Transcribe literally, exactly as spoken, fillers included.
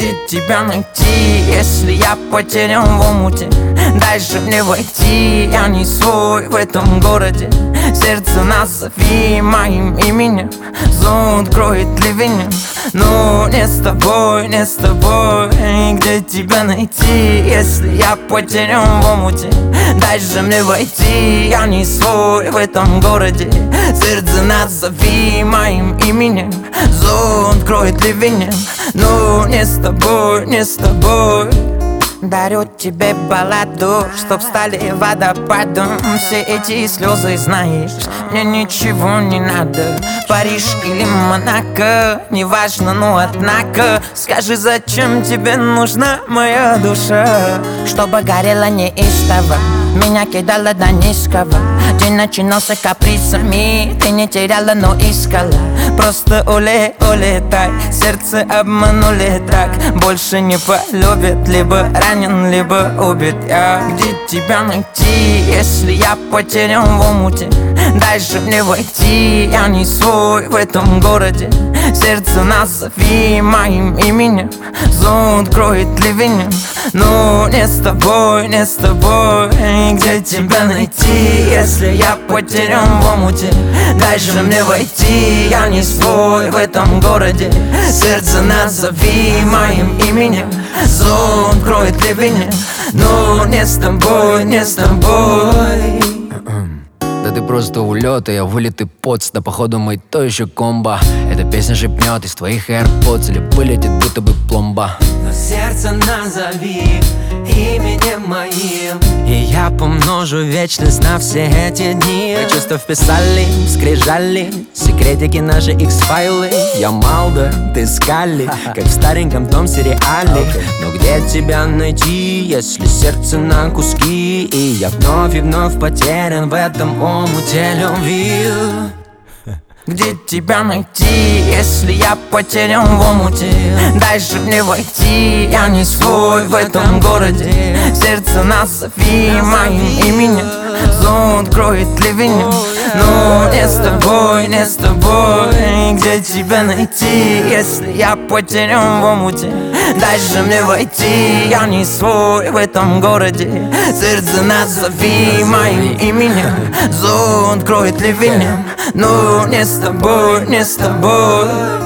Где тебя найти, если я потерян в омуте? Дальше мне войти, я не свой в этом городе. Сердце назови моим именем, зонт кроет ливнем. Но не с тобой, не с тобой. Где тебя найти, если я потерян в омуте? Дальше мне войти, я не свой в этом городе. Сердце назови моим именем, зонт кроет ливнем. Но не с тобой, не с тобой. Дарю тебе балладу, чтоб стали водопадом все эти слезы, знаешь, мне ничего не надо. Париж или Монако, неважно, но однако скажи, зачем тебе нужна моя душа? Чтобы горела неистово, меня кидала до низкого. День начинался капризами, ты не теряла, но искала. Просто уле, улетай, сердце обманули так. Больше не полюбит, либо ранен, либо убит я. Где тебя найти, если я потерян в омуте? Дальше мне войти, я не свой в этом городе. Сердце назови моим именем, зонт кроет ливнем. Но не с тобой, не с тобой. Где тебя найти, если я потерян в омуте? Дальше мне войти, я не свой в этом городе. Сердце назови моим именем, зонт кроет ливнем. Но не с тобой, не с тобой. Да ты просто улет, а я вылитый поц. Да походу мы то еще комбо. Эта песня шепнет из твоих AirPods или вылетит будто бы пломба. Но сердце назови именем моим, и я помножу вечность на все эти дни. Мы чувства вписали, скрижали секретики наши X-файлы. Я Малдер, ты Скалли, как в стареньком том сериале. Но где тебя найти, если сердце на куски? И я вновь и вновь потерян в этом омуте любви. Где тебя найти, если я потерян в омуте? Дальше мне войти, я не свой в этом городе. Сердце назови моим именем, зонт кроет ливнем. Но не с тобой, не с тобой. Где тебя найти, если я потерян в омуте? Дальше мне войти, я не свой в этом городе. Сердце назови моим именем, зонт кроет ливнем. Но не с тобой, не с тобой.